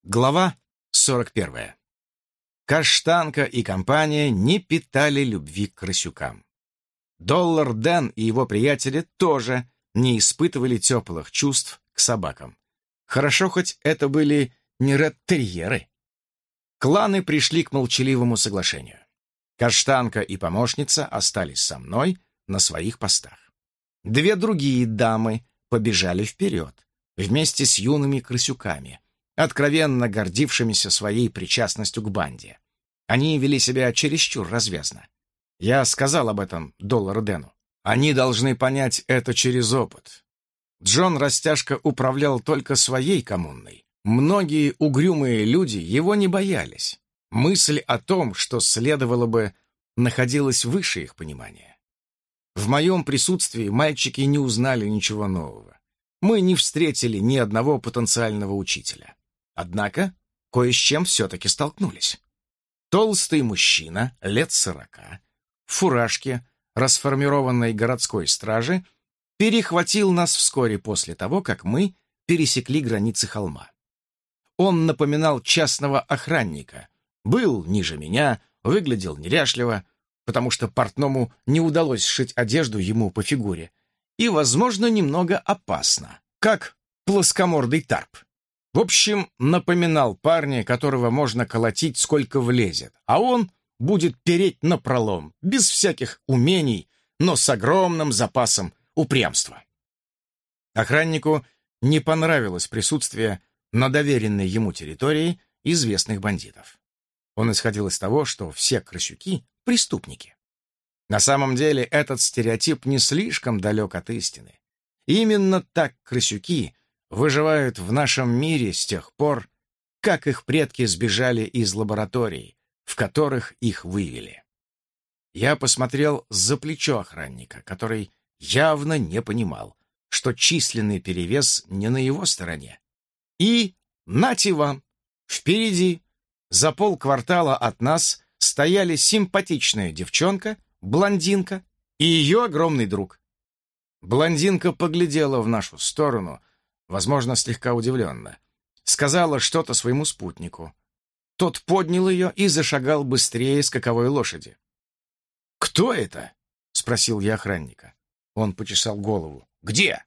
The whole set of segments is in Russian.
Глава 41. Каштанка и компания не питали любви к крысюкам. Доллар Дэн и его приятели тоже не испытывали теплых чувств к собакам. Хорошо, хоть это были не реттерьеры. Кланы пришли к молчаливому соглашению. Каштанка и помощница остались со мной на своих постах. Две другие дамы побежали вперед, вместе с юными крысюками, откровенно гордившимися своей причастностью к банде. Они вели себя чересчур развязно. Я сказал об этом Доллару Дэну. Они должны понять это через опыт. Джон Растяжка управлял только своей коммуной. Многие угрюмые люди его не боялись. Мысль о том, что следовало бы, находилась выше их понимания. В моем присутствии мальчики не узнали ничего нового. Мы не встретили ни одного потенциального учителя. Однако кое с чем все-таки столкнулись. Толстый мужчина, лет 40, в фуражке, расформированной городской стражи, перехватил нас вскоре после того, как мы пересекли границы холма. Он напоминал частного охранника, был ниже меня, выглядел неряшливо, потому что портному не удалось сшить одежду ему по фигуре, и, возможно, немного опасно, как плоскомордый тарп. В общем, напоминал парня, которого можно колотить сколько влезет, а он будет переть напролом, без всяких умений, но с огромным запасом упрямства. Охраннику не понравилось присутствие на доверенной ему территории известных бандитов. Он исходил из того, что все крысюки — преступники. На самом деле этот стереотип не слишком далек от истины. Именно так крысюки выживают в нашем мире с тех пор, как их предки сбежали из лабораторий, в которых их вывели. Я посмотрел за плечо охранника, который явно не понимал, что численный перевес не на его стороне. И, нате вам, впереди, за полквартала от нас, стояли симпатичная девчонка, блондинка и ее огромный друг. Блондинка поглядела в нашу сторону, возможно, слегка удивленно. Сказала что-то своему спутнику. Тот поднял ее и зашагал быстрее скаковой лошади. «Кто это?» — спросил я охранника. Он почесал голову. «Где?»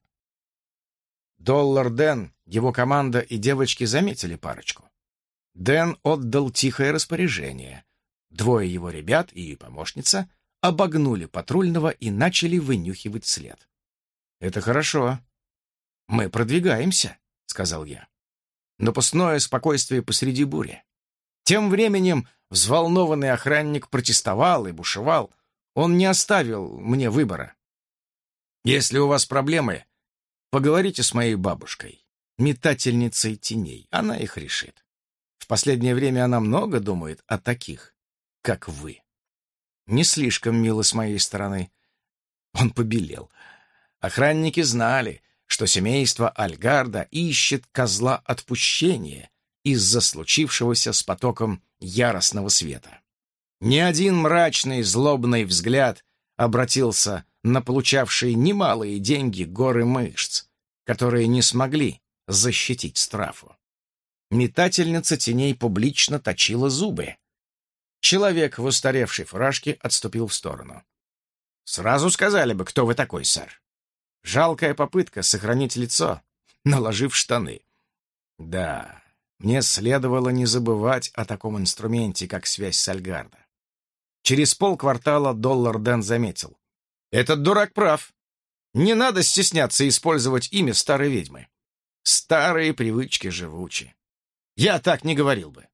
Доллар Дэн, его команда и девочки заметили парочку. Дэн отдал тихое распоряжение. Двое его ребят и помощница обогнули патрульного и начали вынюхивать след. «Это хорошо. Мы продвигаемся», — сказал я. Напускное спокойствие посреди бури. Тем временем взволнованный охранник протестовал и бушевал. Он не оставил мне выбора. «Если у вас проблемы, поговорите с моей бабушкой, метательницей теней. Она их решит. В последнее время она много думает о таких, как вы». Не слишком мило с моей стороны. Он побелел. Охранники знали, что семейство Альгарда ищет козла отпущения из-за случившегося с потоком яростного света. Ни один мрачный злобный взгляд обратился на получавшие немалые деньги горы мышц, которые не смогли защитить Страфу. Метательница теней публично точила зубы. Человек в устаревшей фуражке отступил в сторону. «Сразу сказали бы, кто вы такой, сэр. Жалкая попытка сохранить лицо, наложив штаны. Да, мне следовало не забывать о таком инструменте, как связь с Альгарда». Через полквартала Доллар Дэн заметил. «Этот дурак прав. Не надо стесняться использовать имя старой ведьмы. Старые привычки живучи. Я так не говорил бы».